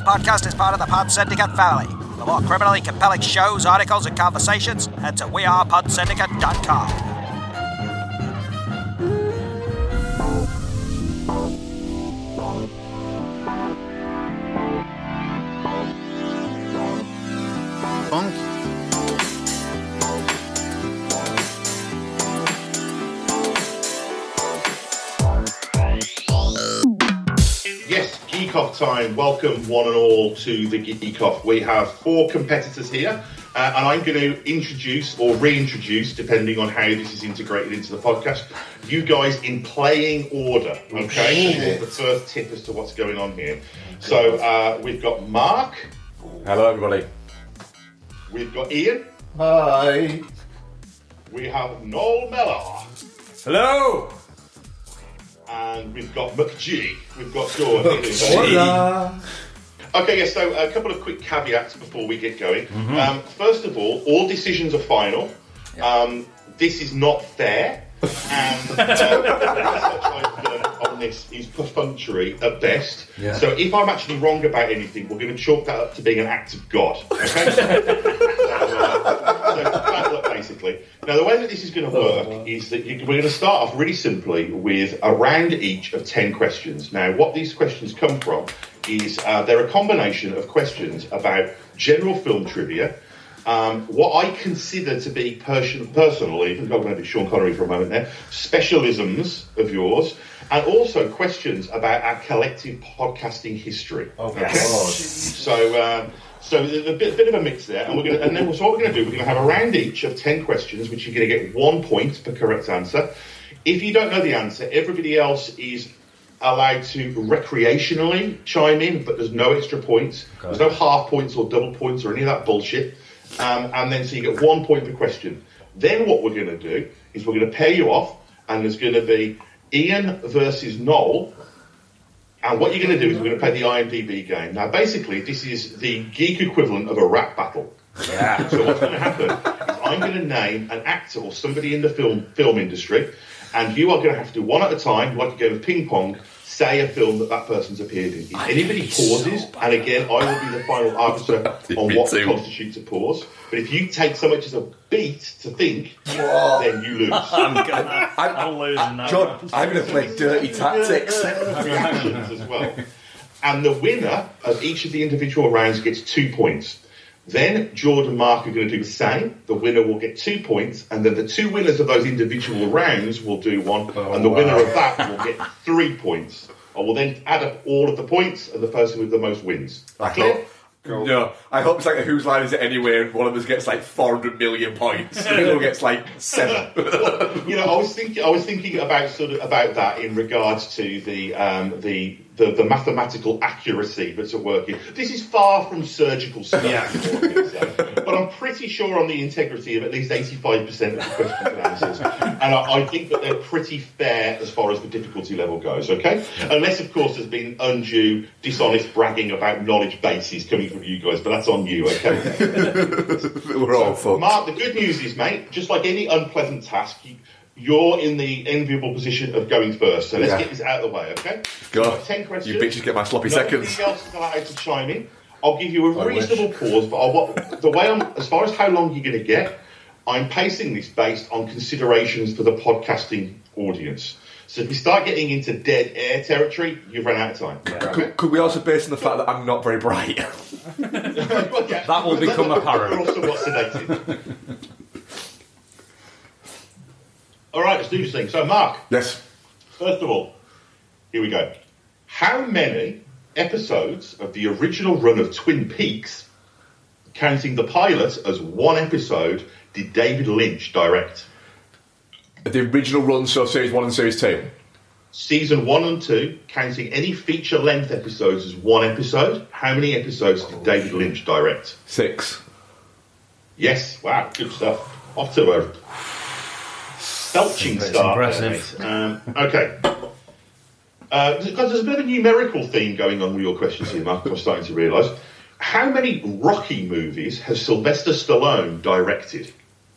podcast is part of the Pod Syndicate family. For more criminally compelling shows, articles, and conversations, head to wearepodsyndicate.com. Yes, Geek Off time. Welcome one and all to the Geek Off. We have 4 competitors here, and I'm going to introduce or reintroduce, depending on how this is integrated into the podcast, you guys in playing order. Okay, the first tip as to what's going on here. So we've got Mark. Hello, everybody. We've got Ian. Hi. We have Noel Mellor. Hello. And we've got McG. We've got Gordon. Hola. Okay, yes, so a couple of quick caveats before we get going. First of all decisions are final. This is not fair. And the research I've done on this is perfunctory at best. Yeah. So if I'm actually wrong about anything, we're going to chalk that up to being an act of God. Okay? so bad luck, basically. Now, the way that this is going to work is that we're going to start off really simply with a round each of 10 questions. Now, what these questions come from is they're a combination of questions about general film trivia, what I consider to be personally, I'm going to do Sean Connery for a moment there, specialisms of yours, and also questions about our collective podcasting history. Oh, okay? God. So there's a bit of a mix there, and then what we're going to do, we're going to have a round each of 10 questions, which you're going to get 1 point per correct answer. If you don't know the answer, everybody else is allowed to recreationally chime in, but there's no extra points. Okay. There's no half points or double points or any of that bullshit. And then so you get 1 point per question. Then what we're going to do is we're going to pair you off, and there's going to be Ian versus Noel. And what you're going to do is we're going to play the IMDb game. Now, basically, this is the geek equivalent of a rap battle. Yeah. So what's going to happen is I'm going to name an actor or somebody in the film industry, and you are going to have to, one at a time, like a game of ping pong, say a film that person's appeared in. If anybody pauses, and again, I will be the final arbiter on what constitutes a pause, but if you take so much as a beat to think, then you lose. I'm losing now. John, I'm going to play dirty tactics. Reactions as well. And the winner of each of the individual rounds gets 2 points. Then Jordan and Mark are going to do the same. The winner will get 2 points, and then the 2 winners of those individual rounds will do one, and the winner of that will get 3 points. I will then add up all of the points, and the person with the most wins. Clear? No, I hope it's like a Whose Line Is It Anyway, and one of us gets like 400 million points, and the other one gets like 7. Well, I was thinking about that in regards to the mathematical accuracy that's at work here. This is far from surgical stuff, but I'm pretty sure on the integrity of at least 85% of the questions and answers, and I think that they're pretty fair as far as the difficulty level goes. Okay, unless of course there's been undue, dishonest bragging about knowledge bases coming from you guys, but that's on you. Okay, we're all fucked. Mark, the good news is, mate, just like any unpleasant task, you're in the enviable position of going first. So let's get this out of the way, okay? Go. 10 questions. You bitches get my sloppy seconds. Nobody else is allowed to chime in. I'll give you a reasonable pause, but as far as how long you're going to get, I'm pacing this based on considerations for the podcasting audience. So if we start getting into dead air territory, you've run out of time. Yeah. Could we also base on the fact that I'm not very bright? That will become apparent. We're also what's sedated. All right, let's do this thing. So, Mark. Yes. First of all, here we go. How many episodes of the original run of Twin Peaks, counting the pilot as one episode, did David Lynch direct? The original run, so Series 1 and Series 2? Season 1 and 2, counting any feature-length episodes as one episode, how many episodes did David Lynch direct? 6. Yes, wow, good stuff. Off to a belching start. Impressive. Okay. There's a bit of a numerical theme going on with your questions here, Mark, I'm starting to realise. How many Rocky movies has Sylvester Stallone directed?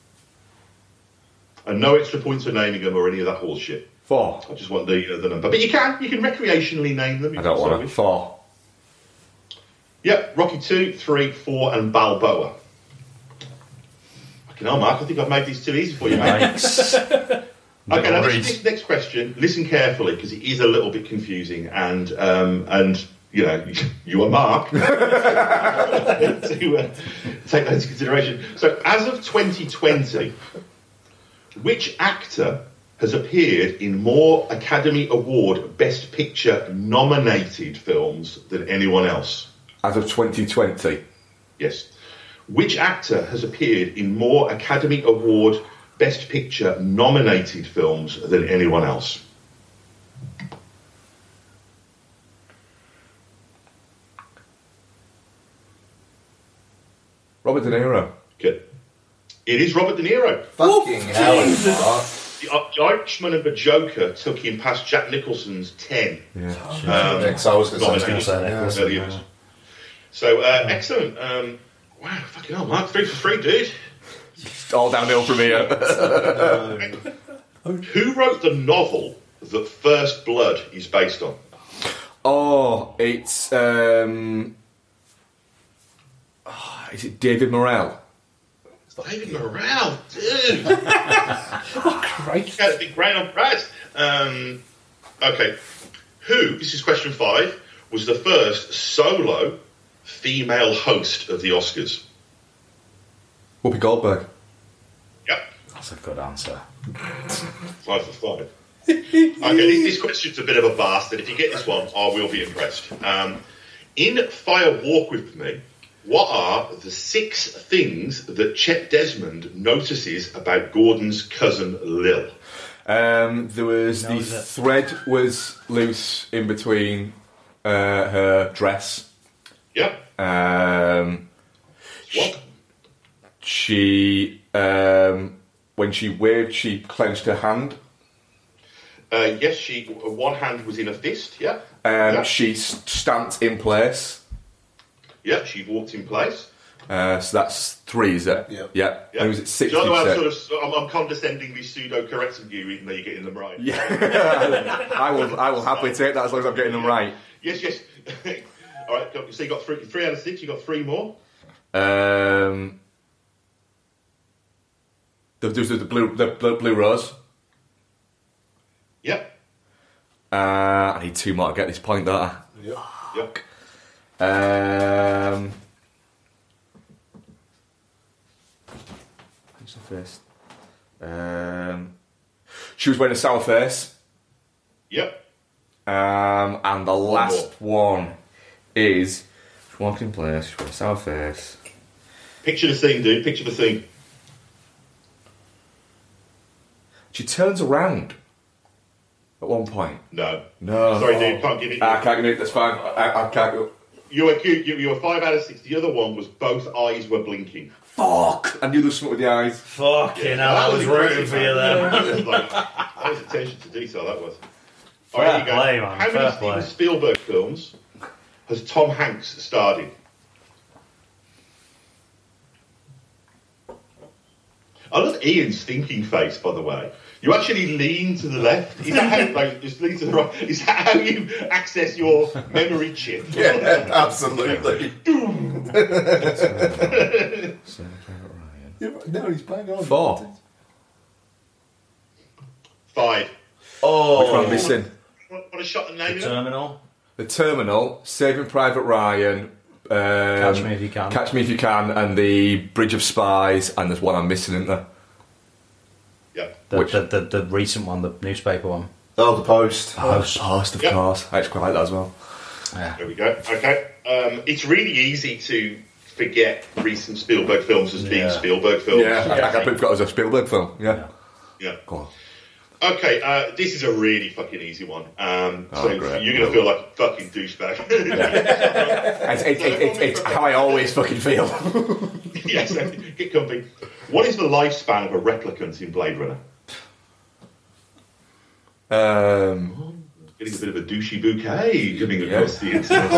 And no extra points for naming them or any of that horse shit. 4. I just want the number. But you can recreationally name them. I don't want to. 4. Yep, Rocky 2, 3, 4, and Balboa. Fucking hell, Mark, I think I've made these too easy for you, mate. Okay, now this next question, listen carefully, because it is a little bit confusing, and you know, you are Mark, to take that into consideration. So, as of 2020, which actor has appeared in more Academy Award Best Picture nominated films than anyone else? As of 2020? Yes. Which actor has appeared in more Academy Award Best Picture nominated films than anyone else? Robert De Niro. Good. It is Robert De Niro. Fucking hell, Mark. The Irishman and the Joker took him past Jack Nicholson's 10. Yeah. So I was going to say Nicholson. So, excellent. Wow, fucking hell, Mark. 3 for 3, dude. It's all downhill from here. Who wrote the novel that First Blood is based on? Oh, it's... is it David Morrell? David Morrell, dude. Christ. That's been great on Brad. Okay. Who, this is question 5, was the first solo female host of the Oscars? Whoopi Goldberg. Yep. That's a good answer. 5 for 5. Okay, this question's a bit of a bastard. If you get this one, I will be impressed. In Fire Walk With Me, what are the 6 things that Chet Desmond notices about Gordon's cousin Lil? There was the thread was loose in between her dress. Yep. What? She when she waved, she clenched her hand. Yes, one hand was in a fist. Yeah. She stamped in place. Yeah, she walked in place. So that's 3, is it? Yeah. And was it 6? Do you know I'm condescendingly pseudo-correcting you, even though you're getting them right. Yeah. I will happily take that as long as I'm getting them right. Yes. All right. So you got 3 out of 6. You got 3 more. There's the blue rose. Yep. I need 2 more to get this point, don't I? Yep. Who's the first? She was wearing a sour face. Yep. And the last one is she's walking in place, she's wearing a sour face. Picture the scene, dude. Picture the scene. She turns around at one point. No. Sorry, dude. Can't give it. I can't give it. That's fine. I can't go. You were 5 out of 6. The other one was both eyes were blinking. Fuck! I knew there was something with the eyes. Fucking hell, I was rooting for you then. That was attention to detail, that was. Fair Alright, here you play, go. man. How Fair many play. Steven Spielberg films has Tom Hanks starred in? I love Ian's thinking face, by the way. You actually lean to the left. Is that how, just lean to the right? Is that how you access your memory chip? Yeah, absolutely. No, he's bang on. 4. 5. Oh, which one am I missing? Want a shot at naming The Terminal. The Terminal, Saving Private Ryan, Catch Me If You Can. Catch Me If You Can, and the Bridge of Spies, and there's one I'm missing, isn't there? Yeah. The recent one, the newspaper one. Oh, the Post. Post, of course. I actually quite like that as well. Yeah. There we go. Okay. It's really easy to forget recent Spielberg films as being Spielberg films. Yeah, I put it as a Spielberg film. Yeah. Go on. Okay, this is a really fucking easy one. So great. you're going to feel like a fucking douchebag. It's how I always fucking feel. Yes, get comfy. What is the lifespan of a replicant in Blade Runner? Getting a bit of a douchey bouquet coming across the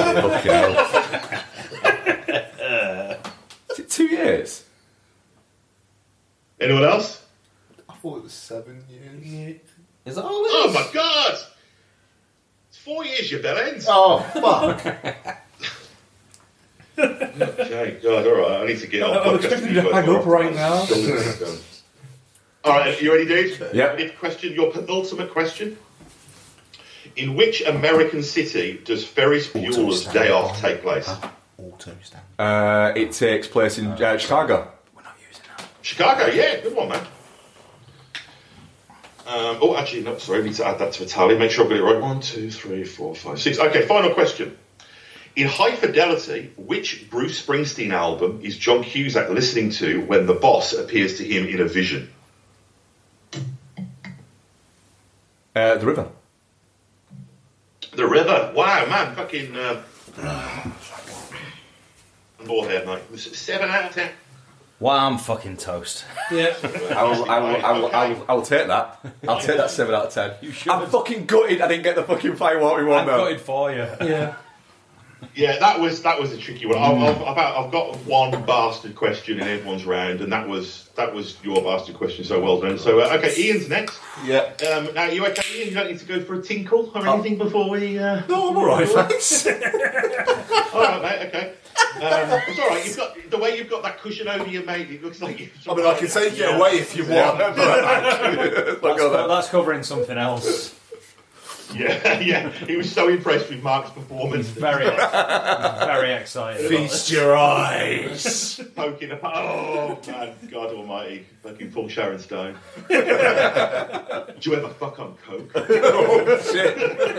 internet. Is it 2 years? Anyone else? I thought it was 7 years. Is that all Oh my god! It's 4 years, you bellends. Oh, fuck. Okay, God, all right. I need to get on. I'm expecting you to hang up right now. All right, you ready, dude? Yeah. Fifth question, your penultimate question. In which American city does Ferris Bueller's Day Off take place? Auto stand. It takes place in Chicago. We're not using that. Chicago, yeah, good one, man. Actually, no, sorry, I need to add that to a tally. Make sure I've got it right. 1, 2, 3, 4, 5, 6. Okay, final question. In High Fidelity, which Bruce Springsteen album is John Cusack listening to when the boss appears to him in a vision? The River. The River. Wow, man, fucking... more here, mate. 7 out of 10. Well, I'm fucking toast. Yeah. I will take that. I'll take that 7 out of 10. I'm fucking gutted I didn't get the fucking fight what we want I'm though. gutted for you. Yeah. Yeah, that was a tricky one. I've got one bastard question in everyone's round, and that was your bastard question. So well done. So okay, Ian's next. Yeah. Now you okay, Ian? You don't need to go for a tinkle or anything before we. No, I'm alright, thanks. All right, mate. Okay. It's all right. You've got the way you've got that cushion over your mate. It looks like you've. I mean, I can take it away if you want. That's covering something else. Yeah. He was so impressed with Mark's performance. Very excited. Feast your eyes. Poking apart. Oh man, God Almighty! Fucking full Sharon Stone. Do you ever fuck on coke? Oh shit.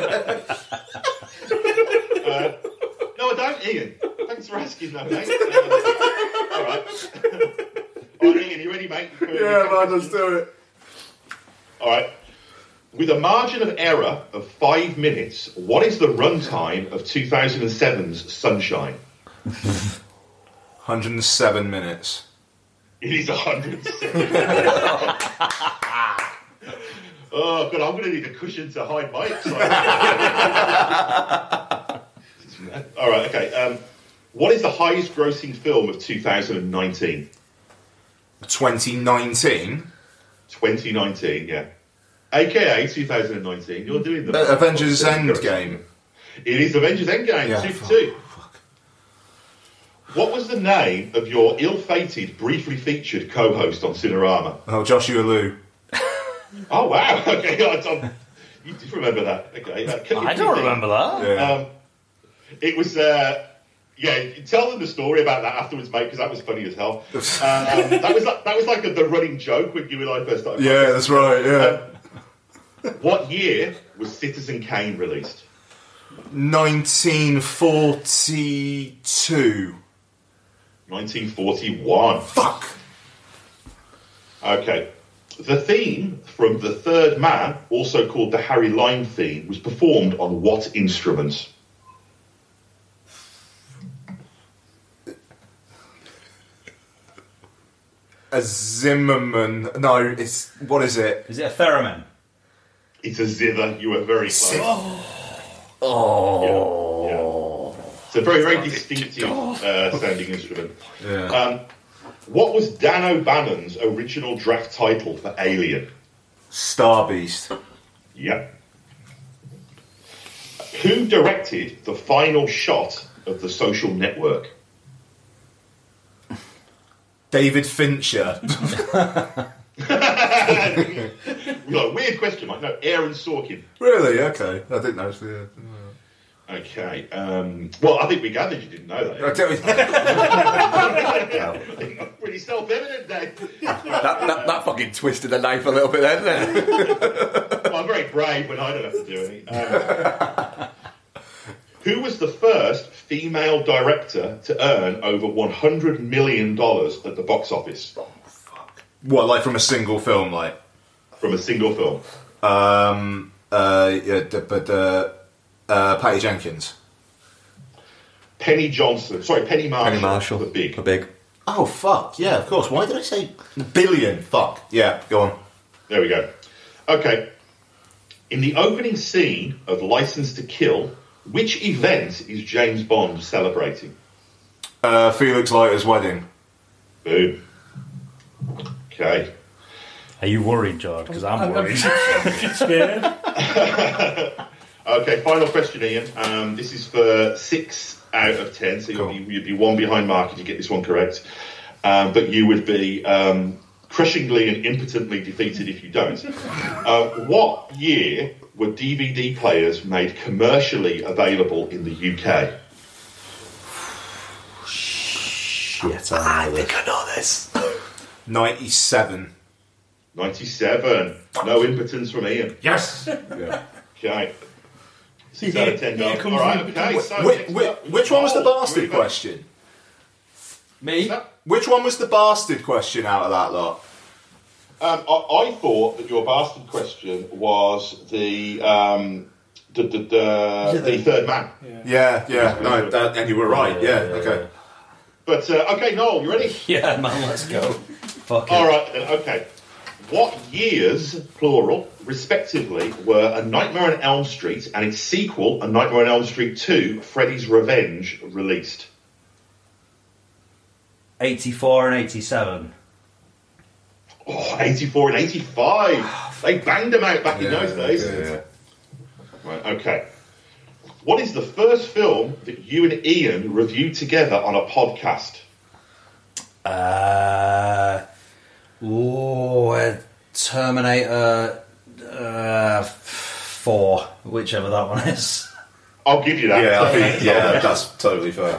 No, I don't, Ian. Thanks for asking, though, mate. All right. All right, Ian, you ready, mate? Yeah, man, let's do it. All right. With a margin of error of 5 minutes, what is the runtime of 2007's Sunshine? 107 minutes. It is 107. Oh, God, I'm going to need a cushion to hide my excitement. All right, okay. What is the highest grossing film of 2019? 2019? 2019, yeah. AKA 2019. You're doing the... Avengers Endgame. It is Avengers Endgame, Yeah, 2 for 2. What was the name of your ill-fated, briefly featured co-host on Cinerama? Oh, Joshua Liu. Oh, wow. Okay, you do remember that. Okay. I don't remember that. Yeah. It was... tell them the story about that afterwards, mate, because that was funny as hell. That was like the running joke when you and I first started. Yeah, that's right, yeah. What year was Citizen Kane released? 1942. 1941. Fuck! Okay. The theme from The Third Man, also called the Harry Lime theme, was performed on what instruments? A Zimmerman. No, it's... What is it? Is it a theremin? It's a zither. You were very close. Oh. Yeah. It's a very, very distinctive sounding instrument. Yeah. What was Dan O'Bannon's original draft title for Alien? Star Beast. Yeah. Who directed the final shot of The Social Network? David Fincher. Weird question, Mike. No, Aaron Sorkin. Really? Okay. I didn't know. Yeah. Okay. Well, I think we gathered you didn't know that. Pretty self-evident, Dave. That fucking twisted the knife a little bit then, didn't it? Well, I'm very brave when I don't have to do anything. Who was the first female director to earn over $100 million at the box office? Oh, fuck. What, like from a single film, like? From a single film. Patty Jenkins. Penny Marshall. Penny Marshall. The Big. The Big. Oh, fuck. Yeah, of course. Why did I say billion? Fuck. Yeah, go on. There we go. Okay. In the opening scene of License to Kill, which event is James Bond celebrating? Felix Leiter's wedding. Boom. Okay. Are you worried, George? Because I'm worried. I'm scared. Okay, final question, Ian. This is for 6 out of 10. So Cool. you'd be one behind Mark if you get this one correct. But you would be crushingly and impotently defeated if you don't. What year were DVD players made commercially available in the UK? Shit, I know this. I know this. 97. 97. No impotence from Ian. Yes. Yeah. Okay. 6 out of 10. Here All comes right, the okay. So Which one was the bastard Really question? Me? Which one was the bastard question out of that lot? I thought that your bastard question was the third man. Yeah, no, and you were right. Yeah, okay. But okay, Noel, you ready? Yeah, man, let's go. Fuck it. All right then. Okay. What years, plural, respectively, were A Nightmare on Elm Street and its sequel, A Nightmare on Elm Street 2: Freddy's Revenge, released? 84 and 87. Oh, 84 and 85. They banged them out back in those days. Yeah. Right, okay. What is the first film that you and Ian reviewed together on a podcast? Terminator 4, whichever that one is. I'll give you that. Yeah, that's totally fair.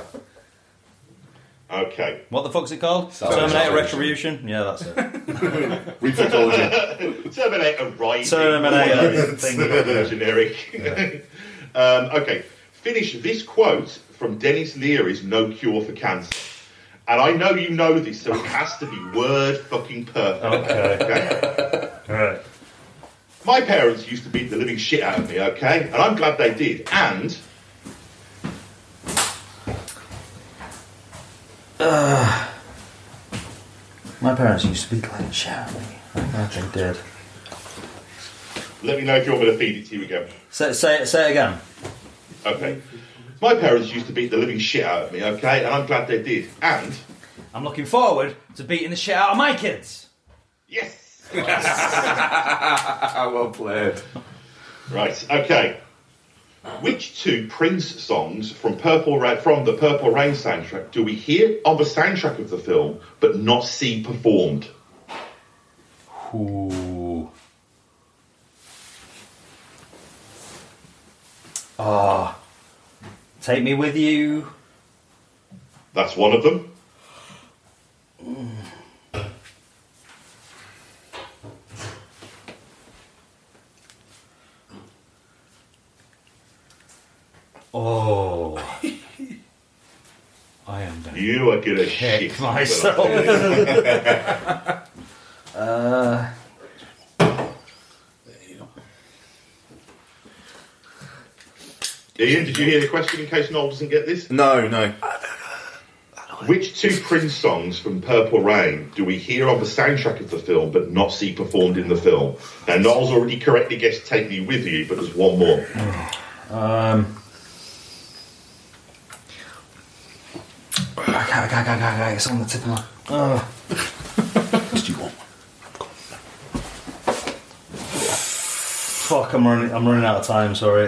Okay. What the fuck's it called? Terminator Terminator Retribution? Yeah, that's it. Reflexology. Terminator Rising. Terminator thing. Generic. Okay. Finish this quote from Dennis Leary's No Cure for Cancer. And I know you know this, so it has to be word fucking perfect. Okay. Alright. My parents used to beat the living shit out of me, okay? And I'm glad they did. And My parents used to beat the shit out of me. I think they did. let me know if you want me to feed it to you again. Say it again. Okay. My parents used to beat the living shit out of me, okay? And I'm glad they did. And I'm looking forward to beating the shit out of my kids. yes. Well played. Right, okay. Which two Prince songs from the Purple Rain soundtrack do we hear on the soundtrack of the film but not see performed? Ooh. Take Me With You. That's one of them. Oh. I am going to You are gonna kick shit myself. Ian, did you hear the question in case Noel doesn't get this? No. Which two Prince songs from Purple Rain do we hear on the soundtrack of the film but not see performed in the film? Now, Noel's already correctly guessed Take Me With You, but there's one more. Okay, it's on the tip of my... Did you want one? Fuck, I'm running out of time, sorry.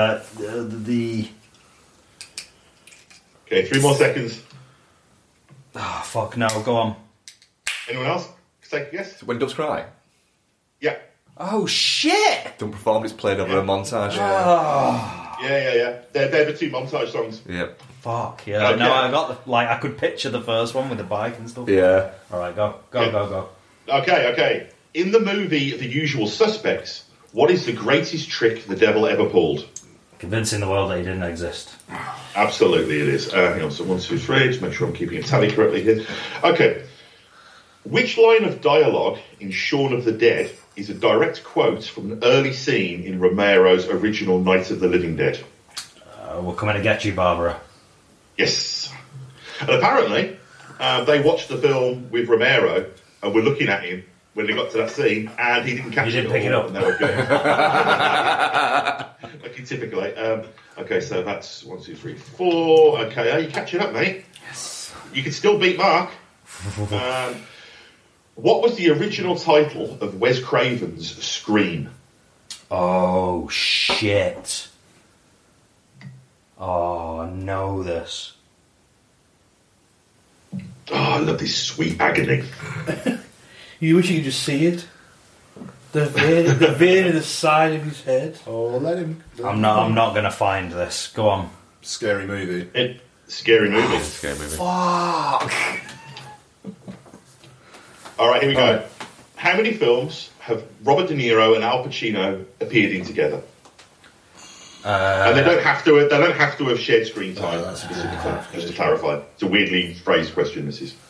Okay, 3 more seconds. Oh, fuck, no, go on. Anyone else? Say yes? When Doves Cry. Yeah. Oh, shit! Don't perform, it's played over a montage. Yeah. They're the two montage songs. Yeah. Fuck, yeah. Okay. No, I got the... Like, I could picture the first one with the bike and stuff. Yeah. Alright, go. Okay. In the movie The Usual Suspects, what is the greatest trick the devil ever pulled? Convincing the world that he didn't exist. Absolutely it is. Hang on, so 1, 2, 3, just make sure I'm keeping a tally correctly here. Okay. Which line of dialogue in Shaun of the Dead is a direct quote from an early scene in Romero's original Night of the Living Dead? We're coming to get you, Barbara. Yes. And apparently, they watched the film with Romero and were looking at him when they got to that scene, and he didn't catch You it. didn't pick it all, up. And they were good. Like you typically. Okay, so that's 1, 2, 3, 4. Okay, are you catching up, mate? Yes. You can still beat Mark. What was the original title of Wes Craven's Scream? Oh, shit. Oh, I know this. Oh, I love this sweet agony. You wish you could just see it. The vein in the side of his head. Oh, let him. I'm not going to find this. Go on. Scary movie. Scary movie. Scary movie. Fuck. All right, here we go. All right. How many films have Robert De Niro and Al Pacino appeared in together? And they don't have to. They don't have to have shared screen time. Oh, that's a good clarification. Just to clarify, it's a weirdly phrased question. This is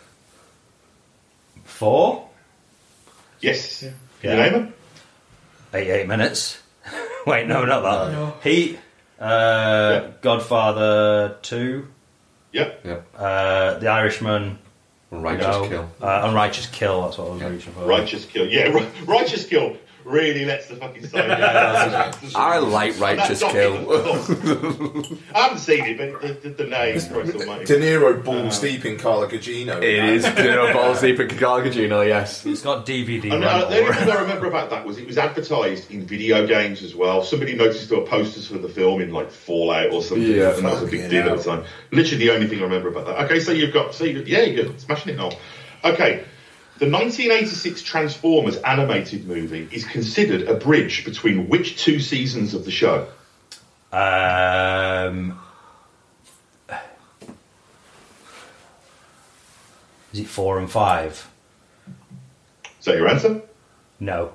4? yes. Yeah. Can you name them? 88 minutes. Wait, no, not that. No. Heat. Godfather 2. Yep. The Irishman. Righteous Kill. Unrighteous Kill. That's what I was reaching for. Righteous Kill. Yeah, Righteous Kill really lets the fucking side. I like Righteous Kill. I haven't seen it, but the name. Christ almighty. De Niro balls deep in Carla Gugino. It is De Niro balls deep in Carla Gugino, yes. It's got DVD. And, the only thing I remember about that was it was advertised in video games as well. Somebody noticed there were posters for the film in like Fallout or something, Yeah, and that was a big deal at the time. Literally the only thing I remember about that. Okay, so you're smashing it now. Okay, the 1986 Transformers animated movie is considered a bridge between which 2 seasons of the show? Is it 4 and 5? Is that your answer? No.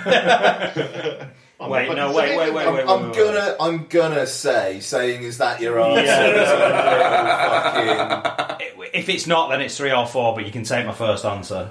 I'm Wait, not no, fucking wait, saying it. I'm gonna saying is that your answer? Fucking... If it's not, then it's 3 or 4. But you can take my first answer.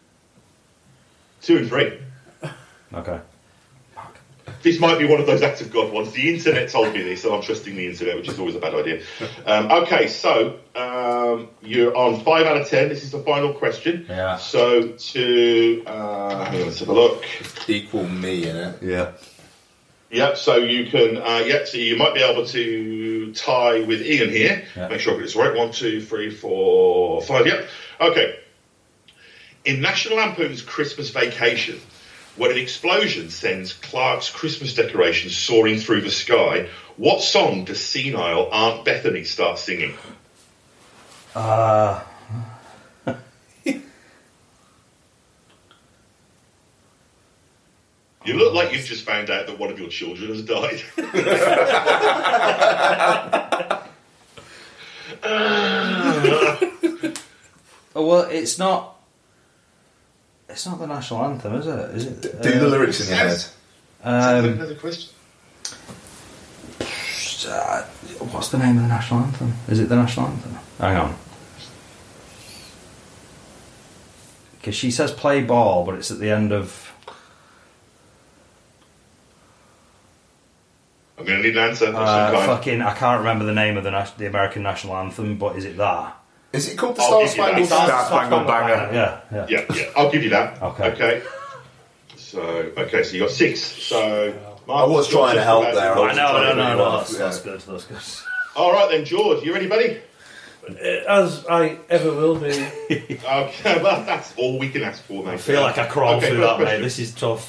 2 and 3. Okay. This might be one of those acts of God ones. The internet told me this, and I'm trusting the internet, which is always a bad idea. Okay, so you're on 5 out of 10. This is the final question. Yeah. So hang on, let's have a look. Equal me in it. Yeah. Yep, so you can, so you might be able to tie with Ian here. Yeah. Make sure I get this right. 1, 2, 3, 4, 5. Yep. Okay. In National Lampoon's Christmas Vacation, when an explosion sends Clark's Christmas decorations soaring through the sky, what song does senile Aunt Bethany start singing? You look like you've just found out that one of your children has died. Oh, well, it's not. It's not the national anthem, is it? Is it? Do the lyrics in your head. Another question. What's the name of the national anthem? Is it the national anthem? Hang on. Because she says play ball, but it's at the end of... I'm going to need an answer of some kind. I can't remember the name of the American national anthem, but is it that? Is it called the I'll Star give you Spangled that. Star Spangled Banner. Yeah. Yeah, I'll give you that. Okay. So you got 6. So I was trying to help there. No, that's Yeah. good, that's good. All right then, George, you ready, buddy? As I ever will be. Okay, well, that's all we can ask for, mate. I feel like I crawled Okay, through first that, mate. question. This is tough.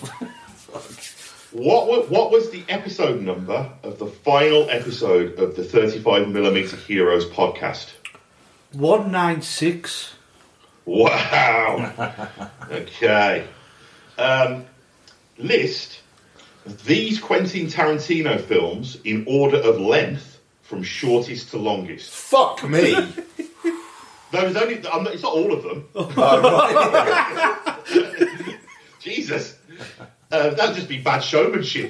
What was the episode number of the final episode of the 35mm Heroes podcast? 196. Wow. Okay. List these Quentin Tarantino films in order of length from shortest to longest. Fuck me. There's only. It's not all of them. Jesus. That'd just be bad showmanship.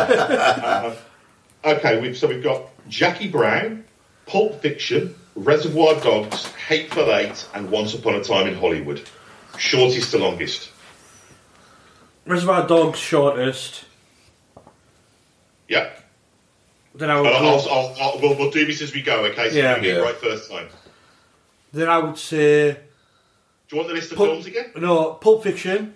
Okay, we've got Jackie Brown, Pulp Fiction, Reservoir Dogs, Hateful Eight, and Once Upon a Time in Hollywood. Shortest to longest. Reservoir Dogs shortest. Yep. Then I would We'll do this as we go, okay? So Yeah. you get it right first time. Then I would say Do you want the list of films again? no Pulp Fiction.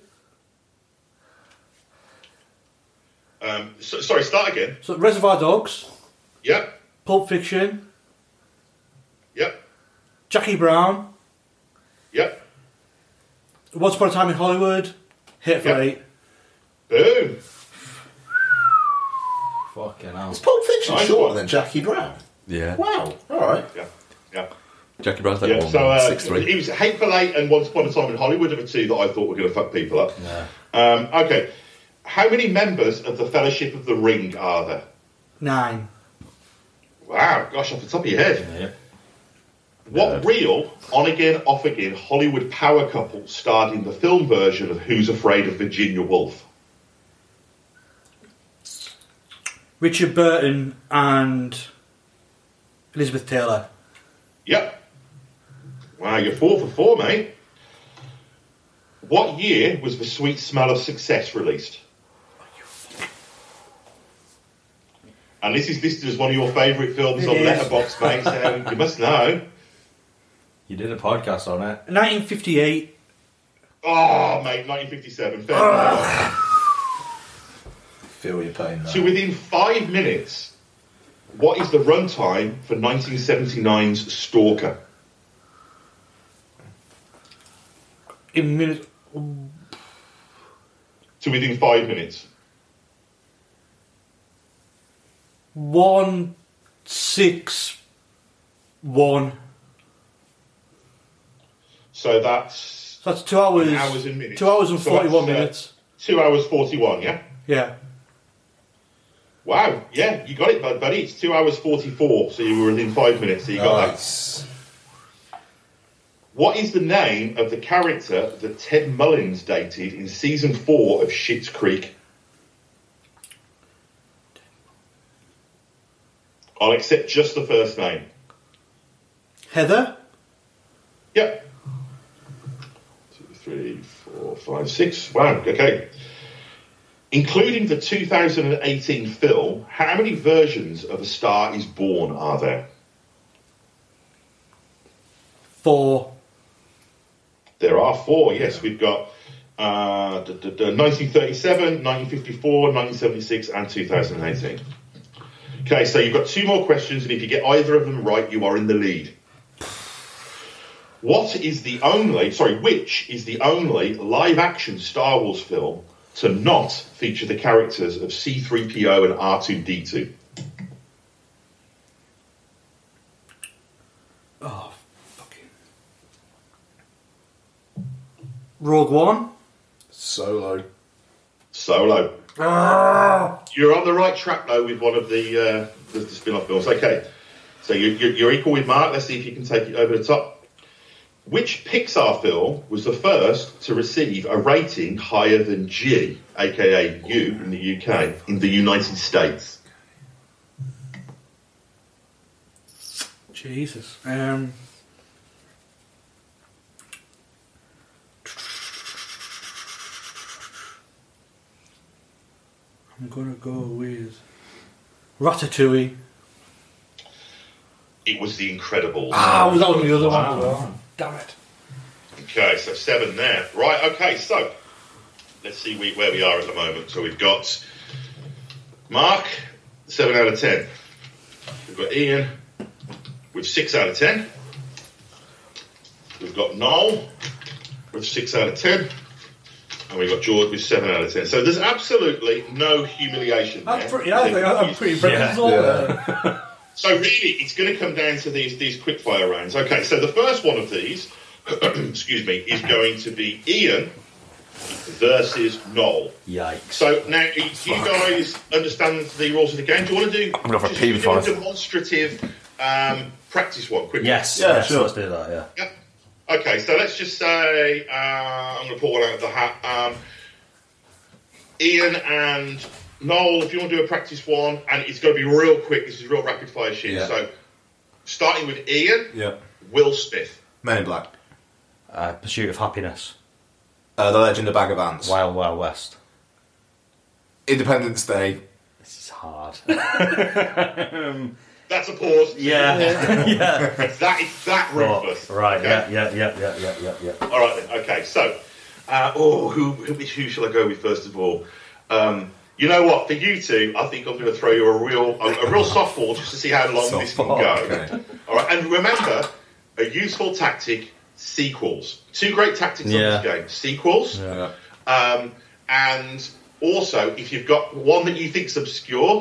Sorry, start again. So Reservoir Dogs, Yep. Pulp Fiction, Yep. Jackie Brown, Yep. Once Upon a Time in Hollywood, Hateful Yep. Eight. Boom. Fucking hell. Is Pulp Fiction Nice shorter one. than Jackie Brown? Yeah. Wow. All right. Yeah. Jackie Brown's like Yeah, so 6'3". it was Hateful Eight and Once Upon a Time in Hollywood are the two that I thought were going to fuck people up. Yeah. Okay, how many members of the Fellowship of the Ring are there? 9. Wow, gosh, off the top of your head. Yeah. What real, on-again, off-again Hollywood power couple starred in the film version of Who's Afraid of Virginia Woolf? Richard Burton and Elizabeth Taylor. Yep. Wow, you're 4 for 4, mate. What year was The Sweet Smell of Success released? And this is listed as one of your favourite films It on is. Letterboxd, mate, so you must know. You did a podcast on it. 1958. Oh, mate, 1957. Fair enough. Feel your pain, though. So within 5 minutes, what is the runtime for 1979's Stalker? In minutes. So within 5 minutes. 161. So that's So that's 2 hours. hours and minutes. 2 hours and So 41 that's, minutes. 2 hours 41, yeah? Yeah. Wow, yeah, you got it, buddy. It's 2 hours 44, so you were within 5 minutes, so you got that. Nice. What is the name of the character that Ted Mullins dated in season 4 of Schitt's Creek? I'll accept just the first name. Heather. Yep. 2, 3, 4, 5, 6. Wow, okay. Including the 2018 film, how many versions of A Star is Born are there? 4. There are 4, yes. We've got 1937, 1954, 1976, and 2018. Okay, so you've got 2 more questions, and if you get either of them right, you are in the lead. Which is the only live-action Star Wars film to not feature the characters of C-3PO and R2-D2? Oh, fucking. Rogue One. Solo. You're on the right track, though, with one of the spin-off films. Okay, so you're equal with Mark. Let's see if you can take it over the top. Which Pixar film was the first to receive a rating higher than G, aka U in the UK, in the United States? Jesus. I'm gonna go with Ratatouille. It was The Incredibles. Ah, was that one the other one? Damn it. Okay, so 7 there. Right, okay, so let's see where we are at the moment. So we've got Mark, 7 out of 10. We've got Ian with 6 out of 10. We've got Noel with 6 out of 10. And we've got George with 7 out of 10. So there's absolutely no humiliation there. I'm pretty impressed. So really, it's going to come down to these quickfire rounds. Okay, so the first one of these, excuse me, is going to be Ian versus Noel. Yikes. So now, do you guys understand the rules of the game? Do you want to do I'm going to have a pee do before a demonstrative practice one quickly? Yes. Yeah, yes, sure. Let's do that. Yeah. Yep. Okay, so let's just say I'm going to pull one out of the hat. Ian and Noel, if you want to do a practice one, and it's going to be real quick. This is real rapid fire shit. Yeah. So, starting with Ian, Yeah. Will Smith. Men in Black. Pursuit of Happiness. The Legend of Bag of Ants. Wild Wild West. Independence Day. This is hard. That's a pause. Yeah. Yeah. That is that ruthless. Right. Okay? Yeah. All right then. Okay. So, who shall I go with first of all? You know what? For you two, I think I'm going to throw you a real softball just to see how long this can go. Okay. All right. And remember, a useful tactic: sequels. 2 great tactics on this game: sequels. Yeah. And also, if you've got one that you think's obscure,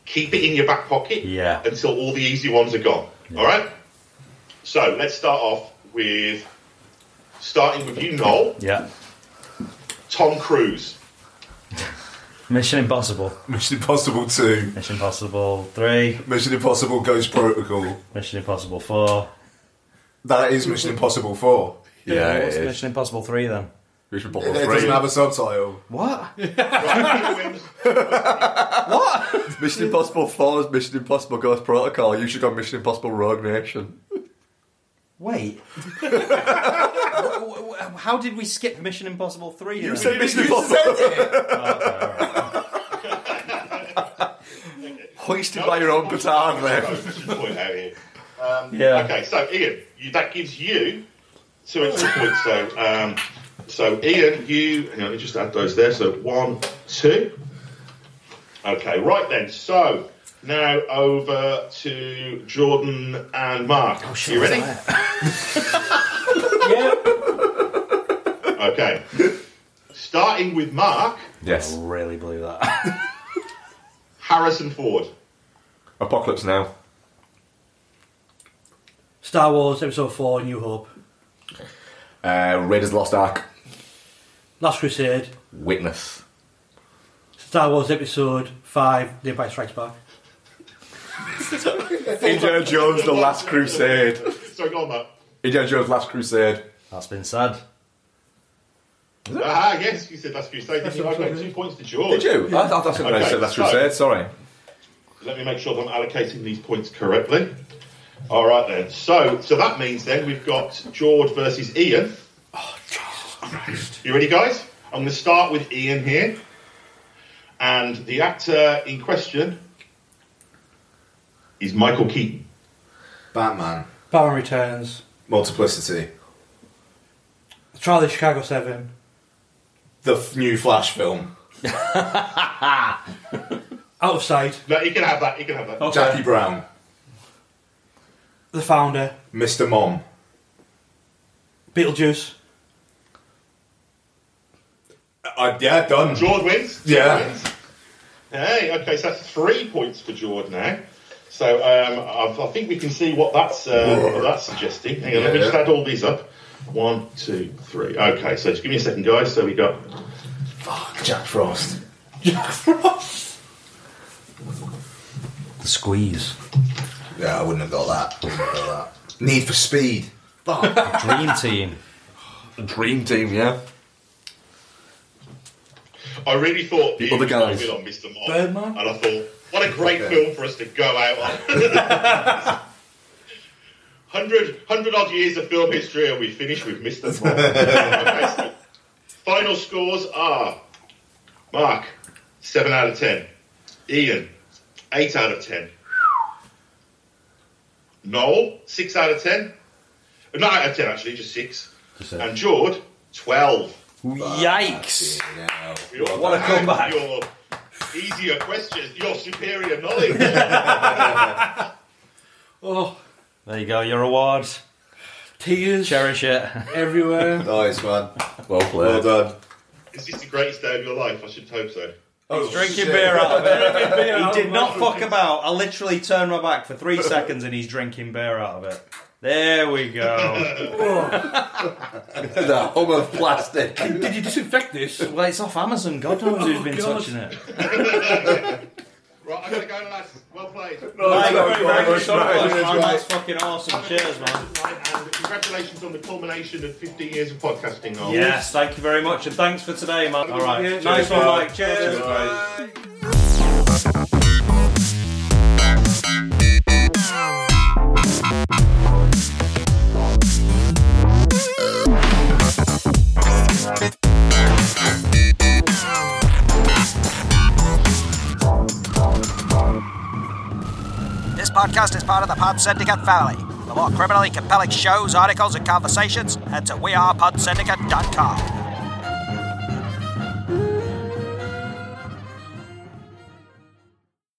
keep it in your back pocket Yeah. until all the easy ones are gone. All right? So let's start off with, starting with you, Noel. Yeah. Tom Cruise. Mission Impossible. Mission Impossible 2. Mission Impossible 3. Mission Impossible Ghost Protocol. Mission Impossible 4. That is Mission Impossible 4. Yeah, What's it is. Mission Impossible 3 then? Mission It Impossible doesn't 3. have a subtitle. What? Right, Peter wins. What? Mission Impossible 4 is Mission Impossible Ghost Protocol. You should go Mission Impossible Rogue Nation. Wait. How did we skip Mission Impossible 3? You said Mission Impossible. Hoisted by your own petard, man. Point out here. Yeah. Okay, so Ian, that gives you 2 extra points. So Ian, hang on, let me just add those there. So 1, 2. Okay, right then. So now over to Jordan and Mark. Oh, shit. You ready? Yeah. Okay. Starting with Mark, Yes. I really blew that. Harrison Ford. Apocalypse Now. Star Wars Episode 4, New Hope. Raiders of the Lost Ark. Last Crusade. Witness. Star Wars Episode 5, The Empire Strikes Back. Indiana Jones, The Last Crusade. Sorry, go on, Mark. Indiana Jones, Last Crusade. That's been said. Yes, you said Last Crusade. Didn't you? Okay, 2 points to George. Did you? I thought that's what I Okay, said Last so- Crusade, sorry. Let me make sure that I'm allocating these points correctly. All right then. So that means then we've got George versus Ian. Oh, Jesus Christ! You ready, guys? I'm going to start with Ian here, and the actor in question is Michael Keaton. Batman. Batman Returns. Multiplicity. The Trial of Chicago 7. The new Flash film. Out of Sight. No, you can have that. You can have that. Okay. Jackie Brown. The Founder. Mr. Mom. Beetlejuice. Yeah, done. George wins. Yeah. George wins. Hey, okay, so that's 3 points for George now. So I think we can see what that's suggesting. Hang on, let me just add all these up. 1, 2, 3. Okay, so just give me a second, guys. So we got Fuck, Jack Frost. Jack Frost. The Squeeze. Yeah, I wouldn't have got that. Need for Speed. Fuck. Dream Team. Dream Team, yeah. I really thought The you other was guys. going on Mr. Mom. Birdman? And I thought, what a great film for us to go out on. 100 odd years of film history and we finish with Mr. Mom. Okay, so final scores are Mark, 7 out of 10. Ian, 8 out of 10. Noel, 6 out of 10. Not out of 10 actually, just 6. And George, 12. Yikes! What a comeback. Your easier questions, your superior knowledge. Oh, There you go, your award. tears. Cherish it. Everywhere. Nice, man. Well Well played. done. Is this the greatest day of your life? I should hope so. He's drinking beer out of it. beer He did not fuck about. I literally turned my back for 3 seconds and he's drinking beer out of it. There we go. The hum of plastic. Did you disinfect this? Well, it's off Amazon. God knows who's been God. touching it. Right, I'm going to go, lads. Well played. Thank you very much so much, Cheers, man. guys. That's fucking awesome. Cheers, man. And congratulations on the culmination of 15 years of podcasting, Noel. Yes, thank you very much, and thanks for today, man. All right, Yeah, nice cheers, one, bye. Mike. Cheers. Cheers, Bye. This podcast is part of the Pod Syndicate family. For more criminally compelling shows, articles, and conversations, head to wearepodsyndicate.com.